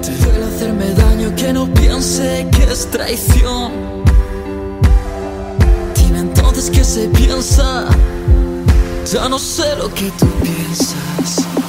Te duele hacerme daño, que no piense que es traición. Dime entonces qué se piensa. Ya no sé lo que tú piensas.